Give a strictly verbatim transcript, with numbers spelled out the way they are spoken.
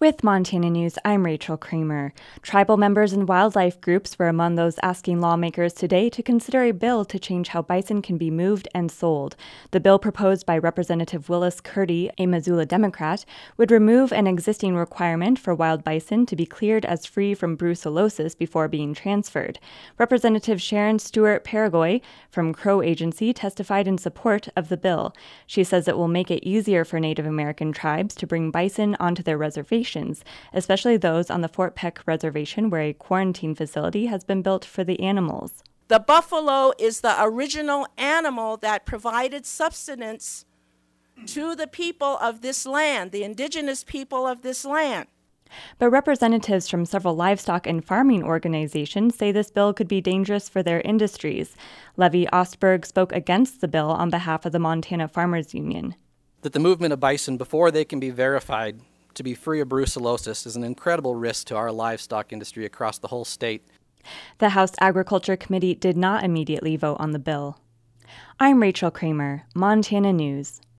With Montana News, I'm Rachel Kramer. Tribal members and wildlife groups were among those asking lawmakers today to consider a bill to change how bison can be moved and sold. The bill proposed by Representative Willis Curdy, a Missoula Democrat, would remove an existing requirement for wild bison to be cleared as free from brucellosis before being transferred. Representative Sharon Stewart Paragoy from Crow Agency testified in support of the bill. She says it will make it easier for Native American tribes to bring bison onto their reservations, especially those on the Fort Peck Reservation where a quarantine facility has been built for the animals. The buffalo is the original animal that provided sustenance to the people of this land, the indigenous people of this land. But representatives from several livestock and farming organizations say this bill could be dangerous for their industries. Levy Ostberg spoke against the bill on behalf of the Montana Farmers Union. That the movement of bison before they can be verified to be free of brucellosis is an incredible risk to our livestock industry across the whole state. The House Agriculture Committee did not immediately vote on the bill. I'm Rachel Kramer, Montana News.